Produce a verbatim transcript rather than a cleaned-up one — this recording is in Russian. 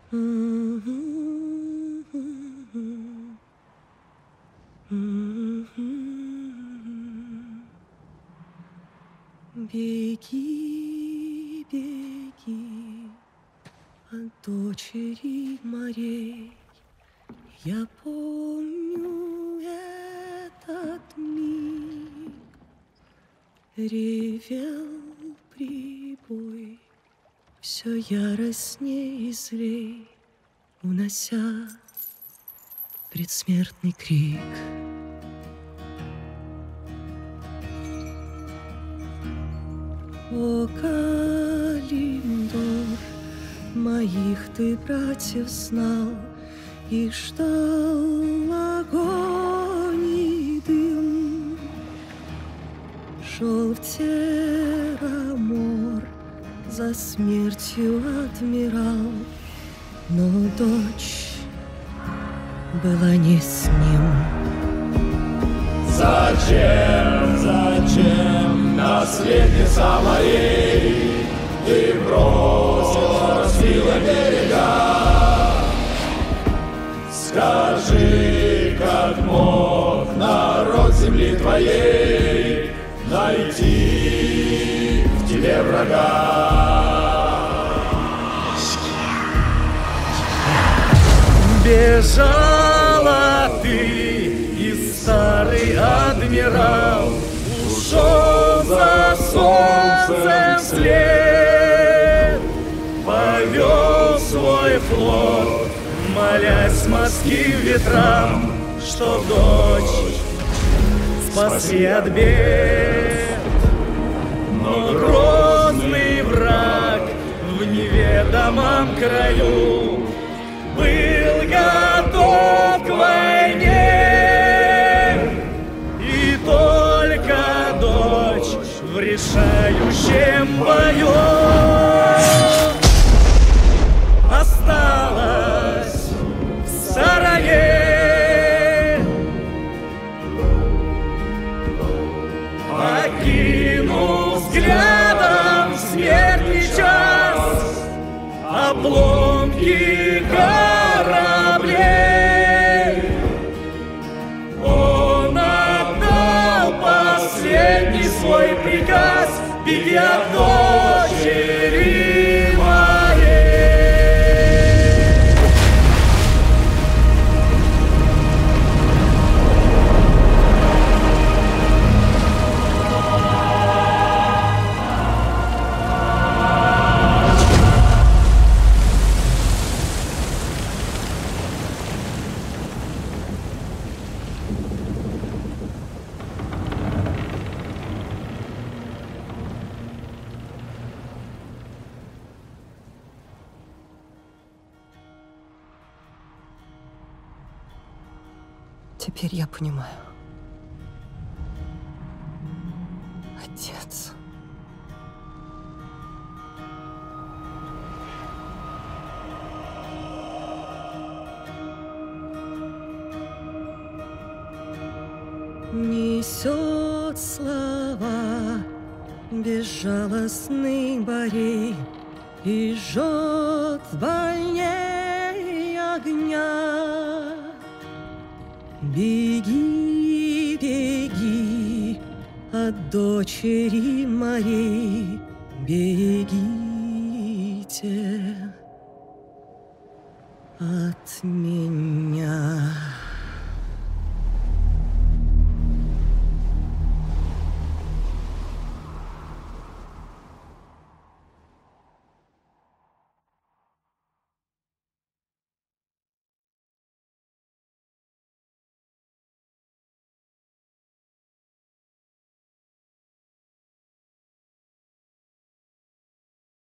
Беги, беги от дочери морей. Я помню этот миг. Ревел прибой, все яростней и злей, унося предсмертный крик. О, Калимдор, моих ты братьев знал и ждал огонь и дым. Шел в Терамор, за смертью адмирал, но дочь была не с ним. Зачем, зачем, наследница моей, ты бросила, разбила берега? Скажи, как мог народ земли твоей найти в тебе врага? Бежала ты, старый адмирал, ушел за солнцем вслед, повел свой флот, молясь морским ветрам, чтоб дочь спасли от бед. Но грозный враг в неведомом краю был готов к войне. В решающем бою осталась в стороне, окинув взглядом смертный час обломки кораблей. Он отдал последний свой приказ: беги от дочери моей. Теперь я понимаю. Отец. Несет слова безжалостный борей и жжет больней огня. Беги, беги от дочери морей, бегите от меня.